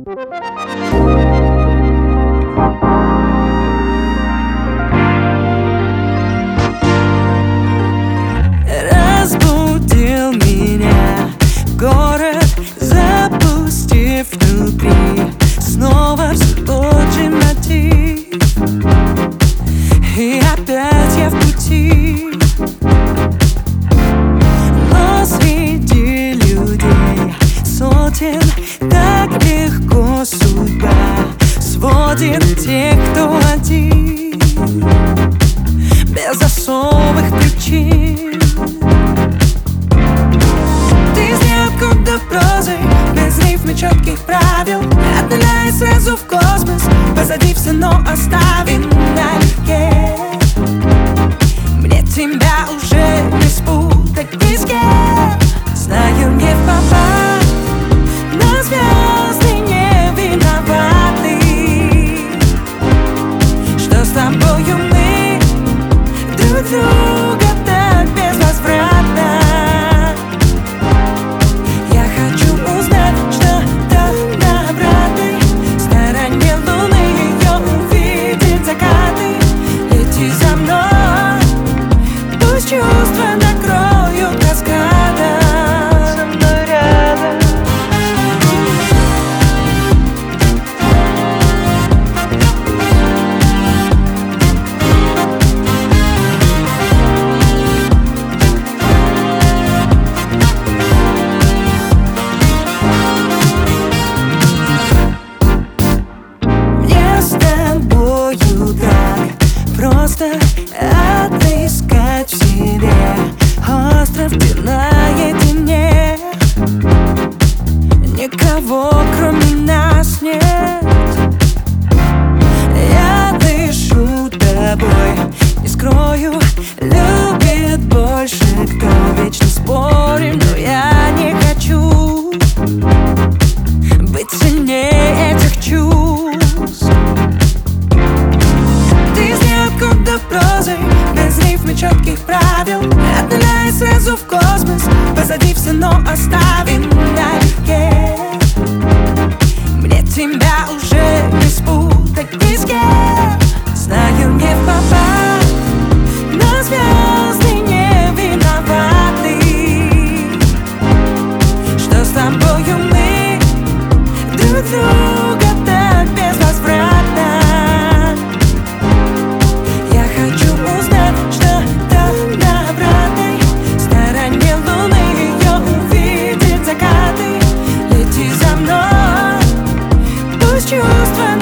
Разбудил меня город, запустив внутри снова все тот же мотив. И опять я в пути, но среди людей сотен так легко судьба сводит тех, кто один, без особых причин. Ты сделал куда прозой, без рифм и четких правил, от нуля и сразу в космос. Позади все, но оставим налегке. Мне тебя уже не спутать ни с кем. Знаю, не попасть, но звезды не виноваты, что с тобою мы друг друга так безвозвратно. Я хочу узнать, что там на обратной стороне луны, ее увидеть закаты. Лети за мной, пусть чувства накроют каскадом. Со мной рядом. Мне с тобою так просто отыскать в себе остров, где наедине никого кроме нас нет. Я дышу тобой, не скрою, любит больше кто, вечно спорим, но я не хочу быть сильнее этих чувств. Ты сделал куда прозой, без рифм и четких правил, от нуля и сразу в космос. Позади все, но оставим налегке. Мне тебя уже не спутать ни с кем. Знаю, не попасть, но звезды не виноваты, что с тобою мы друг друга так безвозвратно. Я хочу узнать, что там на обратной стороне луны, ее увидеть закаты. Лети за мной, пусть чувства